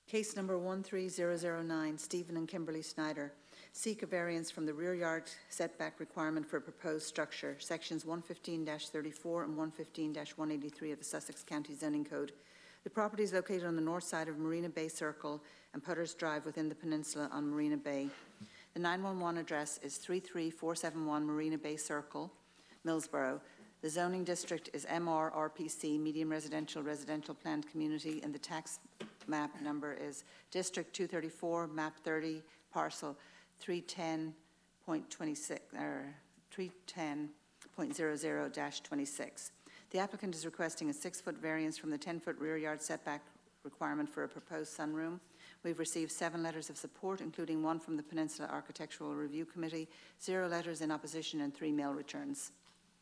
Case number 13009, Stephen and Kimberly Snyder, seek a variance from the rear yard setback requirement for a proposed structure, sections 115-34 and 115-183 of the Sussex County Zoning Code. The property is located on the north side of Marina Bay Circle and Putters Drive within the peninsula on Marina Bay. The 911 address is 33471 Marina Bay Circle, Millsborough. The zoning district is MRRPC, Medium Residential Planned Community, and the tax map number is District 234, Map 30, Parcel 310.26 or 310.00-26. The applicant is requesting a 6-foot variance from the 10-foot rear yard setback requirement for a proposed sunroom. We've received 7 letters of support, including 1 from the Peninsula Architectural Review Committee, 0 letters in opposition, and 3 mail returns.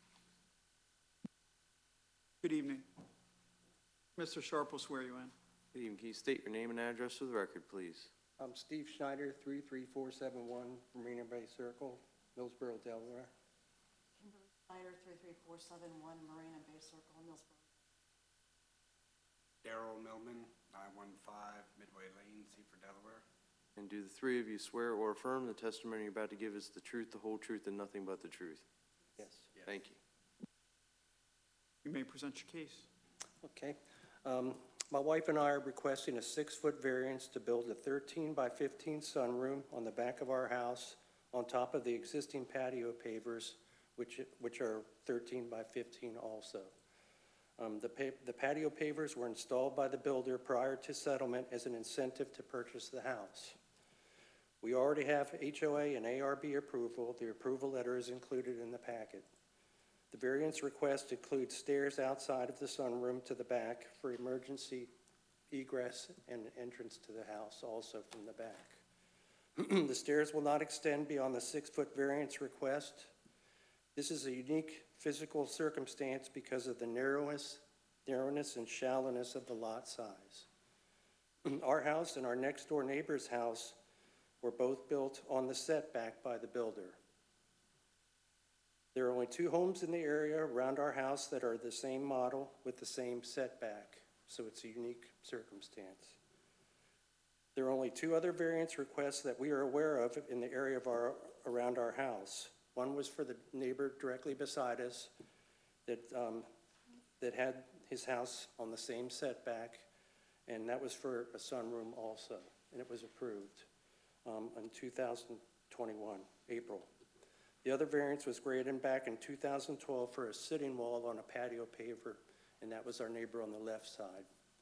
Good evening. Mr. Sharp will swear you in. Good evening. Can you state your name and address for the record, please? I'm Steve Schneider, 33471 Marina Bay Circle, Millsborough, Delaware. Kimberly Snyder, 33471 Marina Bay Circle, Millsborough. Daryl Millman, 915 Midway Lane, Seaford, Delaware. And do the 3 of you swear or affirm the testimony you're about to give is the truth, the whole truth, and nothing but the truth? Yes. Thank you. You may present your case. Okay. My wife and I are requesting a 6-foot variance to build a 13 by 15 sunroom on the back of our house on top of the existing patio pavers, which are 13 by 15 also. The patio pavers were installed by the builder prior to settlement as an incentive to purchase the house. We already have HOA and ARB approval. The approval letter is included in the packet. The variance request includes stairs outside of the sunroom to the back for emergency egress and entrance to the house also from the back. The stairs will not extend beyond the 6-foot variance request. This is a unique physical circumstance because of the narrowness and shallowness of the lot size. Our house and our next door neighbor's house were both built on the setback by the builder. There are only 2 homes in the area around our house that are the same model with the same setback, so it's a unique circumstance. There are only 2 other variance requests that we are aware of in the area of around our house. One was for the neighbor directly beside us that had his house on the same setback, and that was for a sunroom also, and it was approved in 2021, April. The other variance was granted back in 2012 for a sitting wall on a patio paver, and that was our neighbor on the left side.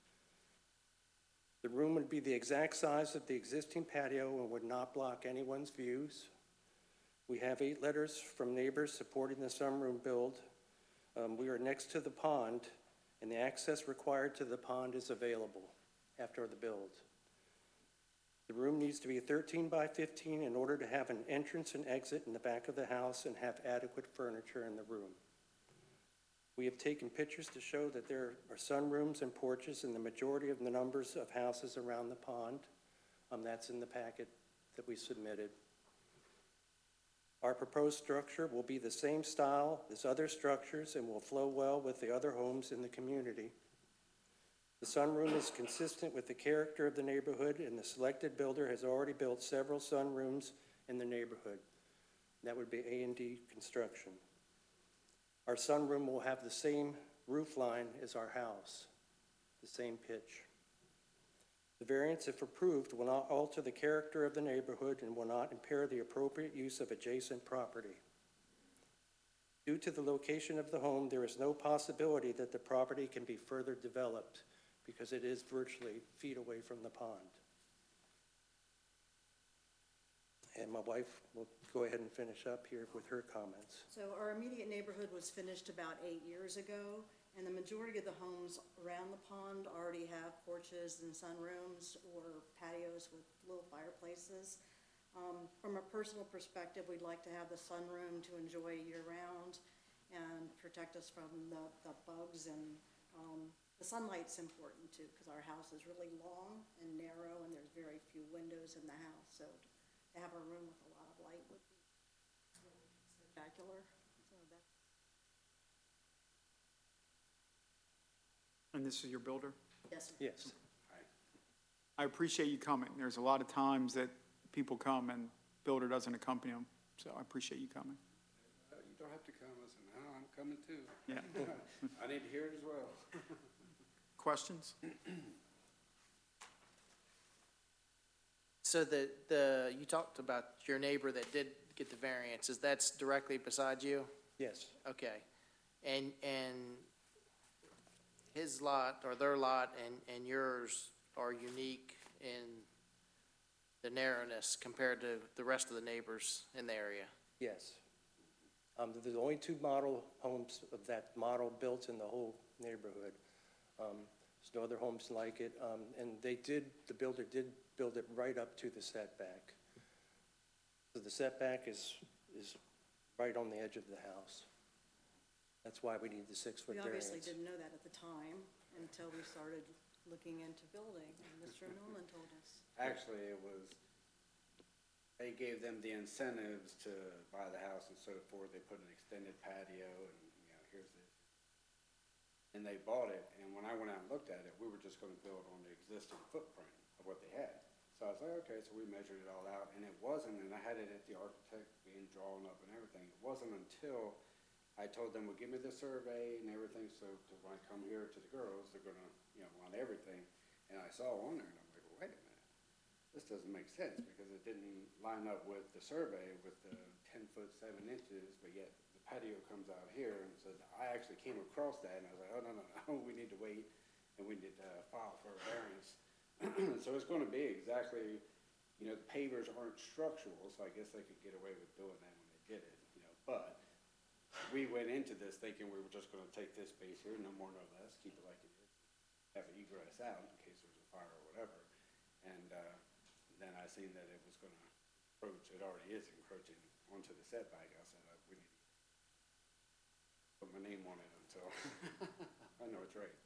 The room would be the exact size of the existing patio and would not block anyone's views. We have 8 letters from neighbors supporting the sunroom build. We are next to the pond, and the access required to the pond is available after the build. The room needs to be 13 by 15 in order to have an entrance and exit in the back of the house and have adequate furniture in the room. We have taken pictures to show that there are sunrooms and porches in the majority of the numbers of houses around the pond. That's in the packet that we submitted. Our proposed structure will be the same style as other structures and will flow well with the other homes in the community. The sunroom is consistent with the character of the neighborhood, and the selected builder has already built several sunrooms in the neighborhood. That would be A&D Construction. Our sunroom will have the same roof line as our house, the same pitch. The variance, if approved, will not alter the character of the neighborhood and will not impair the appropriate use of adjacent property. Due to the location of the home, there is no possibility that the property can be further developed because it is virtually feet away from the pond. And my wife will go ahead and finish up here with her comments. So our immediate neighborhood was finished about 8 years ago, and the majority of the homes around the pond already have porches and sunrooms or patios with little fireplaces. From a personal perspective, we'd like to have the sunroom to enjoy year-round and protect us from the bugs, and the sunlight's important too, because our house is really long and narrow and there's very few windows in the house, so to have a room with a lot of light would be really spectacular. So And this is your builder? yes, sir. Yes. I appreciate you coming. There's a lot of times that people come and builder doesn't accompany them, so I appreciate you coming. You don't have to come. I said, no, I'm coming too. Yeah. I need to hear it as well. Questions? So you talked about your neighbor that did get the variances, that's directly beside you? Yes, Okay. And his lot, or their lot, and yours are unique in the narrowness compared to the rest of the neighbors in the area? yes. There's only 2 model homes of that model built in the whole neighborhood. There's no other homes like it, and the builder did build it right up to the setback. So the setback is right on the edge of the house. That's why we need the 6-foot We variance. obviously didn't know that at the time until we started looking into building, and Mr. Millman told us. Actually, they gave them the incentives to buy the house and so forth. They put an extended patio and, here's this. And they bought it, and when I went out and looked at it, we were just gonna build on the existing footprint of what they had. So I was like, okay, so we measured it all out, and it wasn't, and I had it at the architect being drawn up and everything. It wasn't until I told them, well, give me the survey and everything, so when I come here to the girls, they're gonna, want everything. And I saw on there, and I'm like, well, wait a minute. This doesn't make sense, because it didn't line up with the survey with the 10 foot 7 inches, but yet the patio comes out here, and so I actually came across that, and I was like, oh, no, we need to wait, and we need to file for a variance. So it's gonna be exactly, the pavers aren't structural, so I guess they could get away with doing that when they did it, but we went into this thinking we were just gonna take this space here, no more, no less, keep it like it is, have it egress out in case there's a fire or whatever. And then I seen that it was gonna encroach, it already is encroaching onto the setback. I said, we need to put my name on it until I know it's right.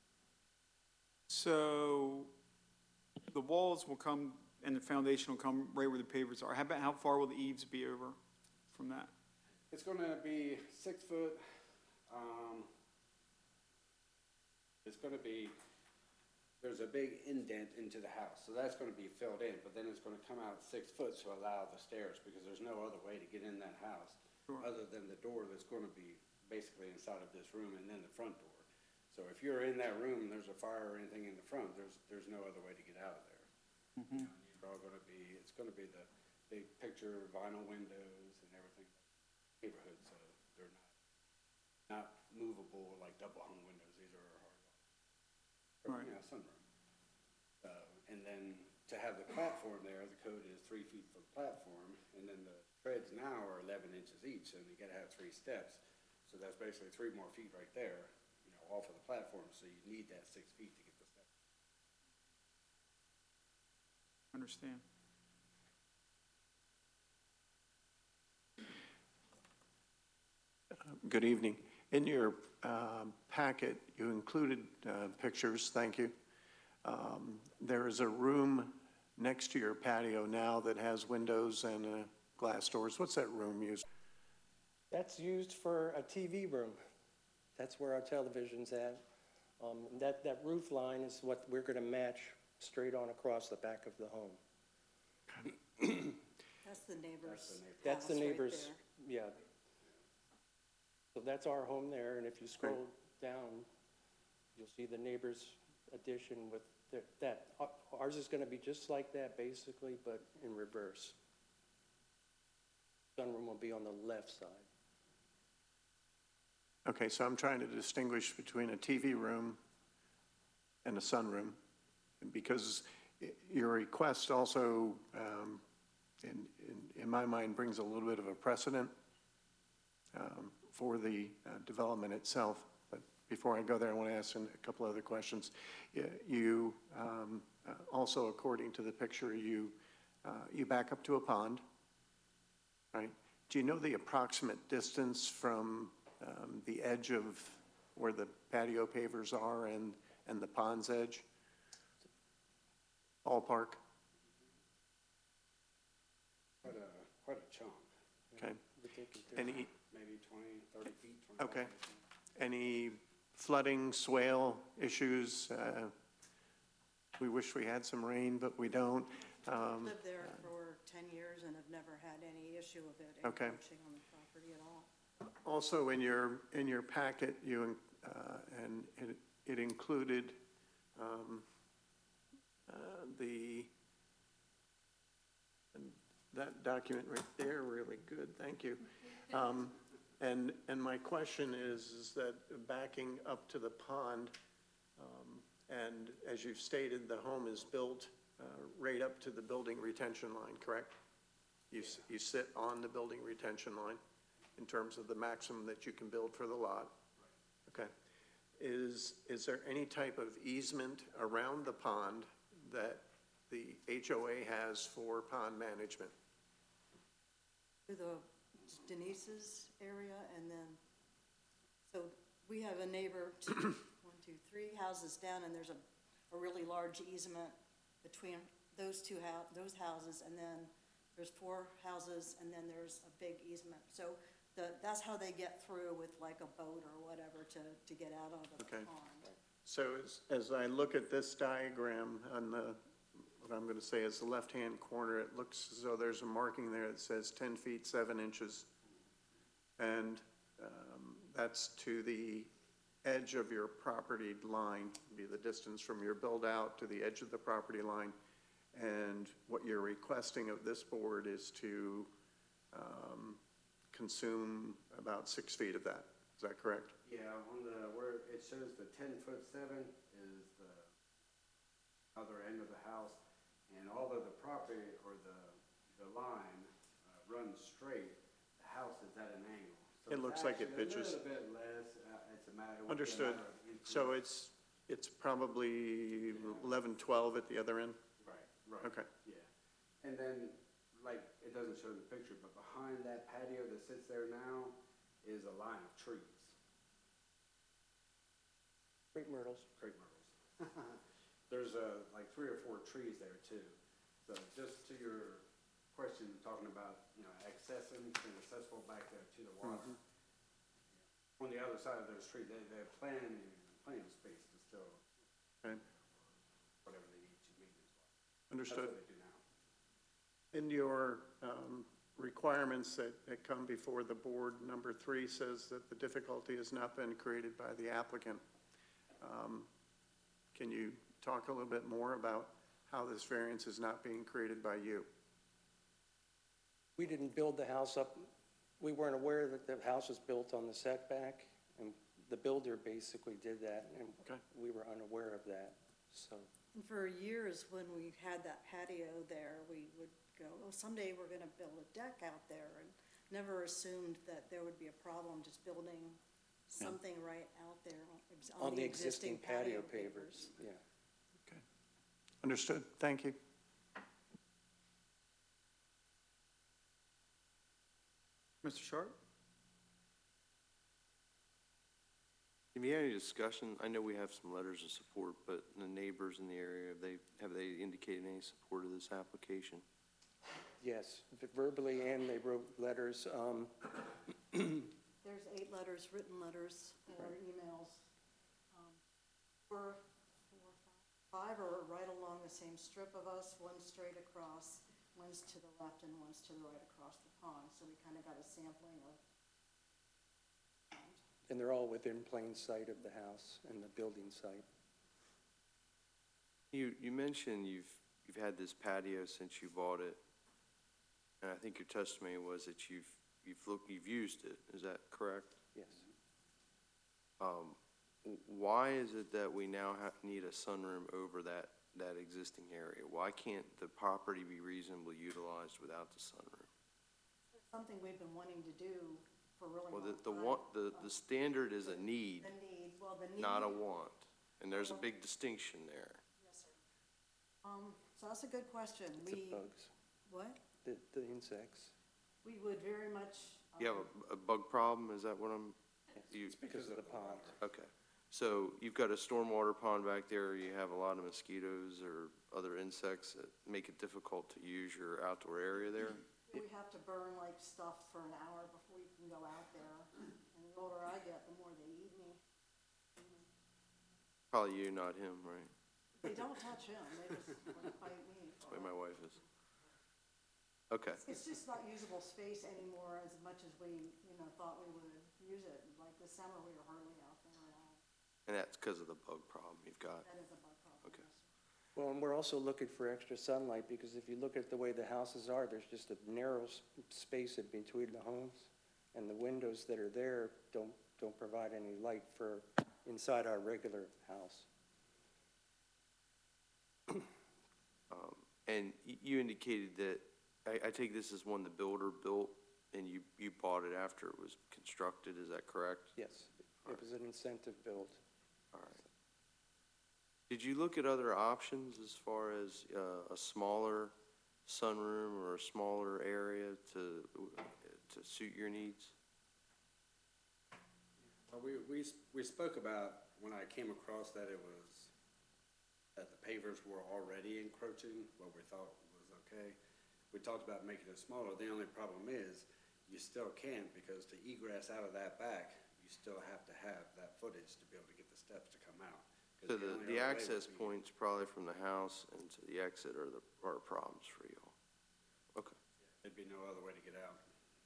So the walls will come and the foundation will come right where the pavers are. How far will the eaves be over from that? It's gonna be 6 foot, it's gonna be, there's a big indent into the house, so that's gonna be filled in, but then it's gonna come out 6 foot to allow the stairs, because there's no other way to get in that house Sure. other than the door that's gonna be basically inside of this room and then the front door. So if you're in that room and there's a fire or anything in the front, there's no other way to get out of there. It's all gonna be, it's gonna be the big picture vinyl windows and everything, neighborhood, so they're not movable like double hung windows. These are hard, Right. sunroom. And then to have the platform there, the code is 3 feet for the platform, and then the treads now are 11 inches each, and you gotta have 3 steps. So that's basically 3 more feet right there, off of the platform, so you need that 6 feet to get the steps. Understand. Good evening. In your packet, you included pictures, thank you. There is a room next to your patio now that has windows and glass doors. What's that room used? That's used for a TV room. That's where our television's at. That roof line is what we're gonna match straight on across the back of the home. That's the neighbor's That's the house right neighbor's, there. yeah. So that's our home there, and if you scroll down, you'll see the neighbor's addition with that. Ours is gonna be just like that, basically, but in reverse. Sunroom will be on the left side. Okay, so I'm trying to distinguish between a TV room and a sunroom, because your request also, in my mind, brings a little bit of a precedent for the development itself. But before I go there, I want to ask a couple other questions. You also, according to the picture, you back up to a pond, right? Do you know the approximate distance from the edge of where the patio pavers are and the pond's edge? Ballpark? Quite a chunk. Okay. We're thinking Any, Maybe 20, 30 feet, 25 okay. feet. Any flooding, swale issues? We wish we had some rain, but we don't. Lived there for 10 years and have never had any issue of it Okay. encroaching on the property at all. Also, in your packet, and it included that document right there, really good, thank you. And my question is that backing up to the pond, and as you've stated, the home is built right up to the building retention line, correct? You sit on the building retention line in terms of the maximum that you can build for the lot? Okay. Is there any type of easement around the pond that the HOA has for pond management? To the Denise's area, and then, so we have a neighbor, 1, 2, 3 houses down, and there's a really large easement between those those houses, and then there's 4 houses, and then there's a big easement. So that's how they get through with like a boat or whatever to get out of the Okay. pond. So as I look at this diagram on what I'm going to say is the left-hand corner, it looks as though there's a marking there that says 10 feet 7 inches. And that's to the edge of your property line, be the distance from your build-out to the edge of the property line. And what you're requesting of this board is to consume about 6 feet of that. Is that correct? Yeah, on where it shows the 10'7" is the other end of the house, and although the property or the line runs straight, the house is at an angle. So It looks like it actually pitches. a little bit less, it's a matter. Understood. So it's probably 11, 12 at the other end? Right. Okay. Yeah, and then, like, it doesn't show the picture, but behind that patio that sits there now is a line of trees, Crepe myrtles. crepe myrtles. There's like 3 or 4 trees there too. So just to your question, talking about, accessible back to the water. On the other side of those trees, they're plenty of space to still, Okay. whatever they need to maintenance-wise. Understood. That's what they do now. In your requirements that come before the board, number 3 says that the difficulty has not been created by the applicant. Can you talk a little bit more about how this variance is not being created by you? We didn't build the house up. We weren't aware that the house was built on the setback, and the builder basically did that, and Okay. we were unaware of that, so. And for years, when we had that patio there, we would go, oh, someday we're gonna build a deck out there, and never assumed that there would be a problem just building something right out there On the existing patio pavers, yeah. Okay. Understood. Thank you. Mr. Sharp? Have you had any discussion? I know we have some letters of support, but the neighbors in the area, have they indicated any support of this application? Yes, verbally, and they wrote letters. There's 8 letters, written letters, or emails. 4, 5 are right along the same strip of us, one straight across, one's to the left and one's to the right across the pond. So we kind of got a sampling of. And they're all within plain sight of the house and the building site. You mentioned you've had this patio since you bought it, and I think your testimony was that you've used it. Is that correct? Yes. Why is it that we now need a sunroom over that existing area? Why can't the property be reasonably utilized without the sunroom? It's something we've been wanting to do for a really Well, long time. the standard is a need, The need. not a want, and there's a big distinction there. Yes, sir. So that's a good question. It's the bugs, What? the insects. We would very much. You have a bug problem, is that what I'm? It's because of the pond. Okay, so you've got a stormwater pond back there, you have a lot of mosquitoes or other insects that make it difficult to use your outdoor area there? We have to burn like stuff for an hour before you can go out there. And the older I get, the more they eat me. Probably you, not him, right? They don't touch him, they just like bite me. That's the way my wife is. Okay, It's just not usable space anymore as much as we, thought we would use it. Like this summer, we were hardly out there at all. and that's because of the bug problem you've got. That is a bug problem. Okay. yes. Well, and we're also looking for extra sunlight, because if you look at the way the houses are, there's just a narrow space in between the homes, and the windows that are there don't provide any light for inside our regular house. And you indicated that, I take this as one the builder built, and you bought it after it was constructed, is that correct? Yes, it was an incentive build. All right. Did you look at other options as far as a smaller sunroom or a smaller area to suit your needs? Well, we spoke about, when I came across that it was, that the pavers were already encroaching, what we thought was okay. We talked about making it smaller. The only problem is, you still can't, because to egress out of that back, you still have to have that footage to be able to get the steps to come out. 'Cause So only the other way access would be- points probably from the house and to the exit are problems for you all. Okay. There'd be no other way to get out.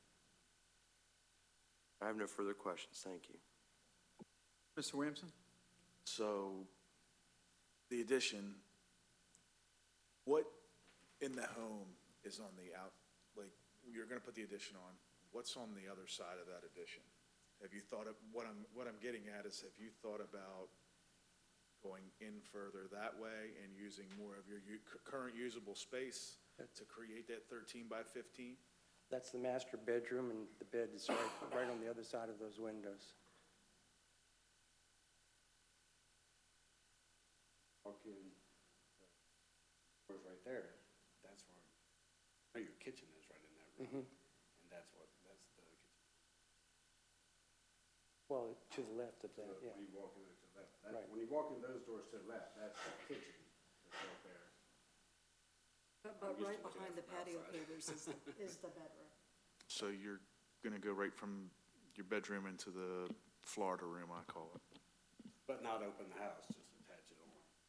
I have no further questions. Thank you. Mr. Williamson? So, the addition, what in the home is on the like, you're gonna put the addition on, what's on the other side of that addition? Have you thought of, what I'm getting at is, have you thought about going in further that way and using more of your current usable space to create that 13 by 15? That's the master bedroom, and the bed is right on the other side of those windows. Walk in, door's right there, that's where, your kitchen is right in that room. And that's the kitchen. Well, to the left of So that, yeah. when you walk in to the left, Right. when you walk in those doors to the left, that's the kitchen that's right there. But used right to looking behind at the it from patio outside. pavers is the bedroom. So you're gonna go right from your bedroom into the Florida room, I call it. But not open the house, just attach it on.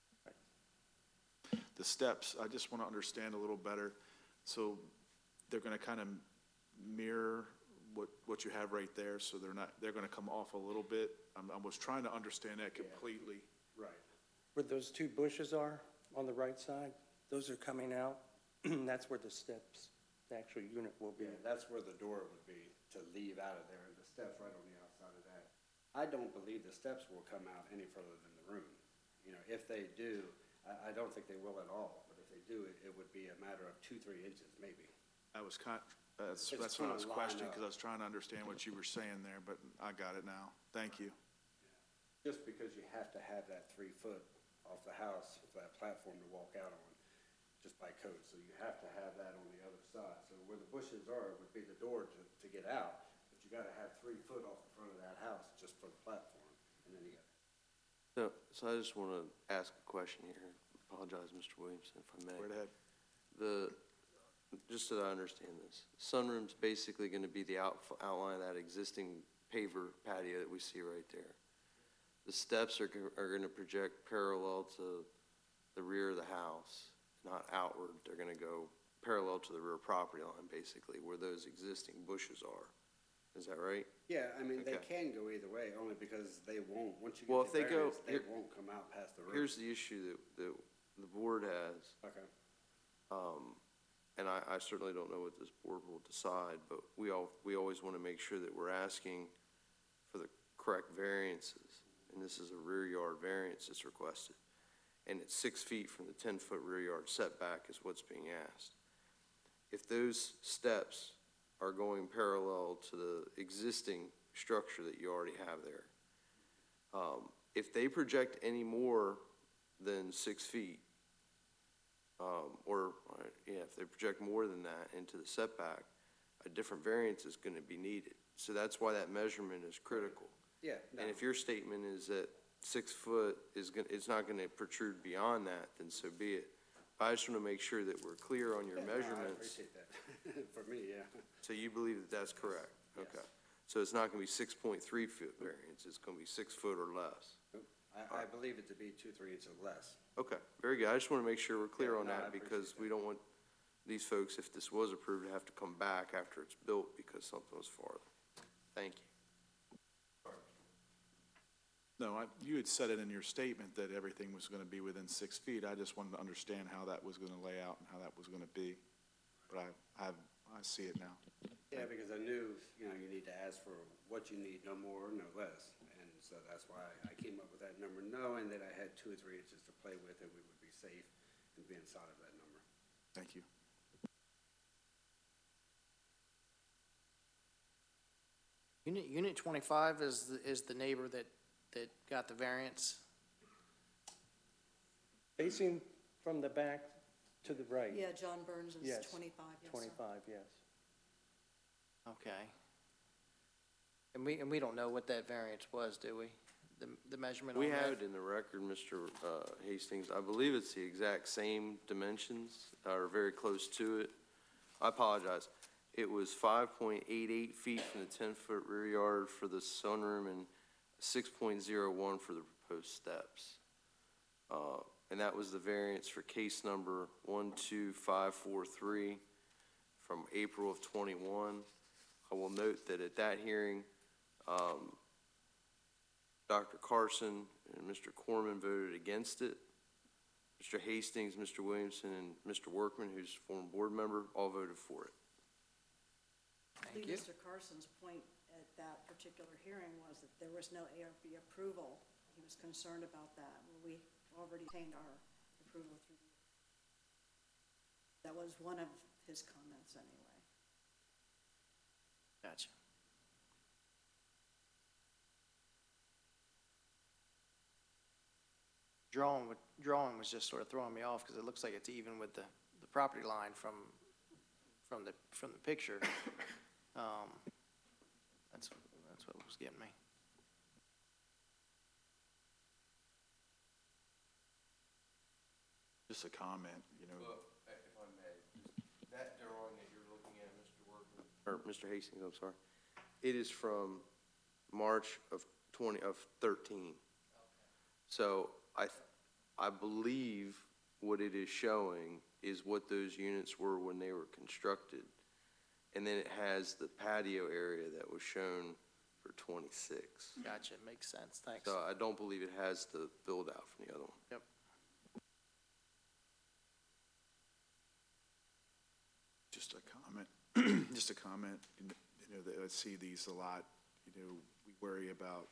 The steps, I just want to understand a little better. So they're going to kind of mirror what you have right there, so they're going to come off a little bit. I was trying to understand that completely. Right. Where those two bushes are on the right side, those are coming out. That's where the steps, the actual unit will be. Yeah, that's where the door would be, to leave out of there, and the steps right on the outside of that. I don't believe the steps will come out any further than the room. If they do, I don't think they will at all, but if they do, it would be a matter of 2-3 inches, maybe. That's It's what I was gonna line questioning, up. because I was trying to understand what you were saying there, but I got it now. Thank you. Just because you have to have that 3 foot off the house for that platform to walk out on, just by code. So you have to have that on the other side. So where the bushes are would be the door to get out, but you gotta have 3 foot off the front of that house just for the platform, and then you got. So I just want to ask a question here. Apologize, Mr. Williamson, if I may. Right ahead. Just so that I understand this, sunroom's basically going to be the outline of that existing paver patio that we see right there. The steps are going to project parallel to the rear of the house, not outward. They're going to go parallel to the rear property line, basically, where those existing bushes are. Is that right? Yeah, I mean, they Okay. can go either way, only because they won't, once you Well, get if the they go- variance, they here- won't come out past the roof. Here's the issue that the board has. Okay. And I certainly don't know what this board will decide, but we always want to make sure that we're asking for the correct variances. And this is a rear yard variance that's requested. And it's 6 feet from the 10-foot rear yard setback is what's being asked. If those steps are going parallel to the existing structure that you already have there, if they project any more than 6 feet, if they project more than that into the setback, a different variance is going to be needed. So that's why that measurement is critical. Yeah. And if your statement is that 6 foot it's not going to protrude beyond that, then so be it. I just want to make sure that we're clear on your Yeah, no, measurements. I appreciate that. For me, yeah. So you believe that that's correct? Yes. Okay. So it's not going to be 6.3 foot variance, it's going to be 6 foot or less? I believe it to be 2-3 inches less. Okay, very good. I just want to make sure we're clear Yeah, on no, I that appreciate because we don't want these folks, if this was approved, to have to come back after it's built because something was farther. Thank you. No, you had said it in your statement that everything was gonna be within 6 feet. I just wanted to understand how that was gonna lay out and how that was gonna be. But I see it now. Yeah, because I knew, you know, you need to ask for what you need, no more, no less. And so that's why I came up with that number, knowing that I had 2 or 3 inches to play with and we would be safe and be inside of that number. Thank you. Unit 25 is the neighbor that got the variance? Facing from the back to the right. Yeah, John Burns Yes. is 25, yes, sir. 25, yes. Okay. And we don't know what that variance was, do we? The measurement on We that? have it in the record, Mr. Hastings. I believe it's the exact same dimensions, or very close to it. I apologize. It was 5.88 feet from the 10-foot rear yard for the sunroom and 6.01 for the proposed steps. And that was the variance for case number 12543 from April of '21. I will note that at that hearing, Dr. Carson and Mr. Corman voted against it. Mr. Hastings, Mr. Williamson, and Mr. Workman, who's a former board member, all voted for it. I Thank think you. Mr. Carson's point at that particular hearing was that there was no ARB approval. He was concerned about that. Well, we already obtained our approval through. That was one of his comments anyway. Gotcha. Drawing was just sort of throwing me off because it looks like it's even with the property line from the picture. That's what was getting me. Just a comment, you know. Well, if I may, that drawing that you're looking at, Mr. Workman, or Mr. Hastings, I'm sorry, it is from March of 13. So I believe what it is showing is what those units were when they were constructed. And then it has the patio area that was shown for 26. Gotcha, makes sense, thanks. So I don't believe it has the build out from the other one. Yep. Just a comment, just a comment, you know, that I see these a lot, you know, we worry about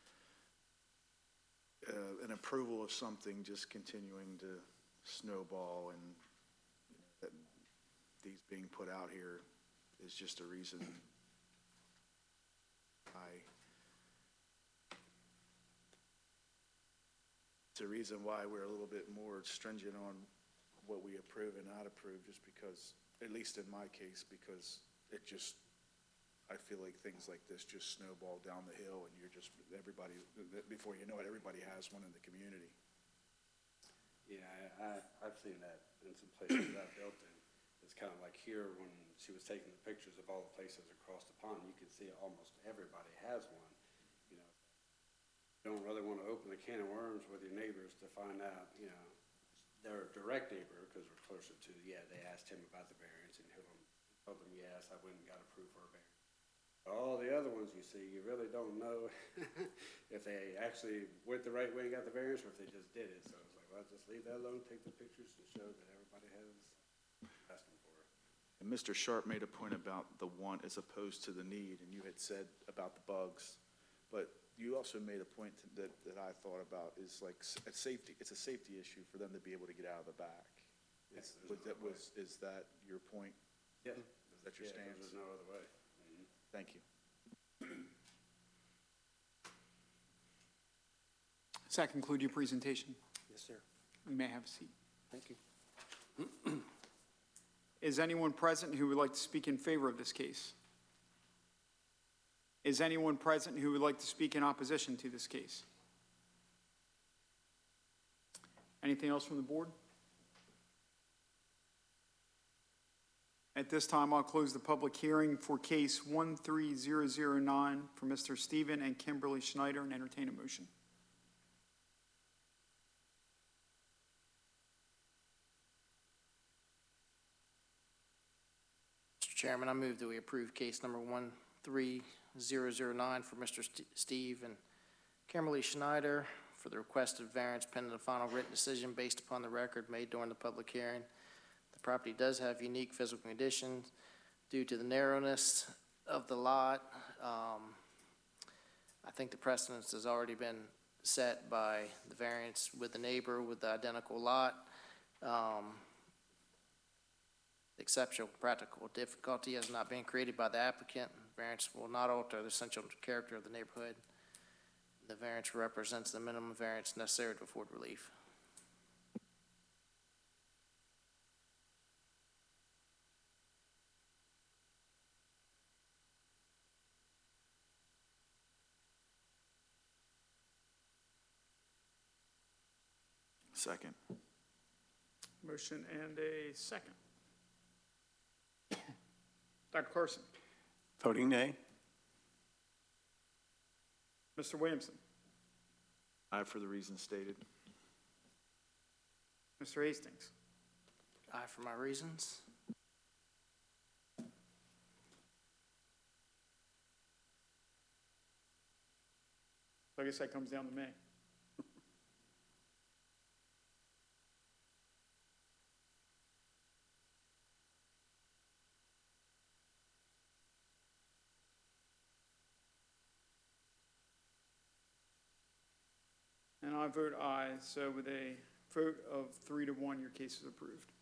an approval of something just continuing to snowball, and you know, that these being put out here is just a reason it's a reason why we're a little bit more stringent on what we approve and not approve, just because, at least in my case, because it just, I feel like things like this just snowball down the hill and you're just, everybody, before you know it, everybody has one in the community. Yeah, I've seen that in some places that I've built in. It's kind of like here, when she was taking the pictures of all the places across the pond, you can see almost everybody has one. You know, you don't really want to open a can of worms with your neighbors to find out, you know, their direct neighbor, because we're closer to, yeah, they asked him about the variance and he told them, yes, I went and got approved for a variance. All the other ones you see, you really don't know if they actually went the right way and got the variance or if they just did it. So it's like, well, just leave that alone, take the pictures to show that everybody has asking for it. And Mr. Sharp made a point about the want as opposed to the need, and you had said about the bugs. But you also made a point that I thought about is like a safety, it's a safety issue for them to be able to get out of the back. Yes, Is that your point? Yeah. Is that your stance? There's no other way. Thank you. Does that conclude your presentation? Yes, sir. You may have a seat. Thank you. Is anyone present who would like to speak in favor of this case? Is anyone present who would like to speak in opposition to this case? Anything else from the board? At this time, I'll close the public hearing for case 13009 for Mr. Stephen and Kimberly Schneider and entertain a motion. Chairman, I move that we approve case number 13009 for Mr. Steve and Kimberly Schneider for the requested variance pending the final written decision based upon the record made during the public hearing. The property does have unique physical conditions due to the narrowness of the lot. I think the precedence has already been set by the variance with the neighbor with the identical lot. Exceptional practical difficulty has not been created by the applicant. Variance will not alter the essential character of the neighborhood. The variance represents the minimum variance necessary to afford relief. Second. Motion and a second. Dr. Carson? Voting nay? Mr. Williamson? Aye for the reasons stated. Mr. Hastings? Aye for my reasons. So I guess that comes down to me. And I vote aye, so with a vote of 3-1, your case is approved.